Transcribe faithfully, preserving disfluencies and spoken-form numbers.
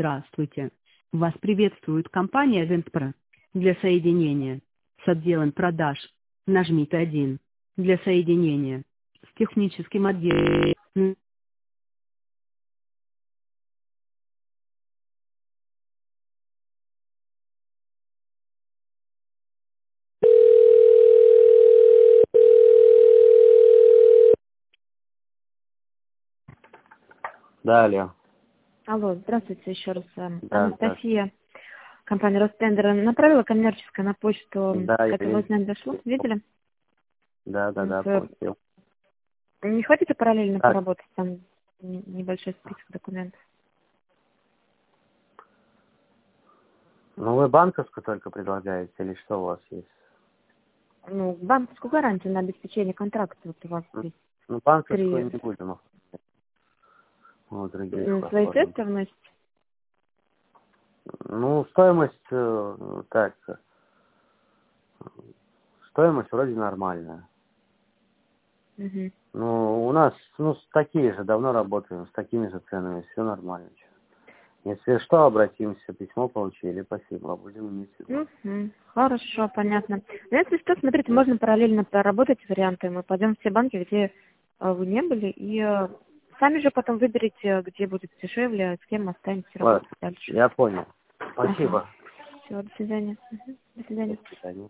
Здравствуйте. Вас приветствует компания Вентпро. Для соединения с отделом продаж нажмите один. Для соединения с техническим отделом. Далее. Алло, здравствуйте еще раз. эм, Да, Анастасия, компания Ростендер, направила коммерческое на почту. да, я Как его видел. знать дошло? Видели? Да, да, да, Э, получил. Не хотите параллельно Так, поработать? Там н- небольшой список документов. ну вы банковскую только предлагаете или что у вас есть? Ну, банковскую гарантию на обеспечение контракта вот у вас М, есть. Ну банковскую Три не будем оформлять. Вот других м, свои оформим. средства вносите? Ну, стоимость, э, так, э, стоимость вроде нормальная. Мгм. Ну, у нас, ну, с такие же, давно работаем, с такими же ценами, все нормально. Если что, обратимся, письмо получили, спасибо, будем иметь в виду. Мгм. Хорошо, понятно. Ну, если что, смотрите, можно параллельно проработать варианты. Мы пойдем в все банки, где э, вы не были, и э, сами же потом выберите, где будет дешевле, с кем останетесь работать Ладно, дальше. я понял. Ага. Спасибо. Все, до свидания. Мгм. До До свидания. свидания.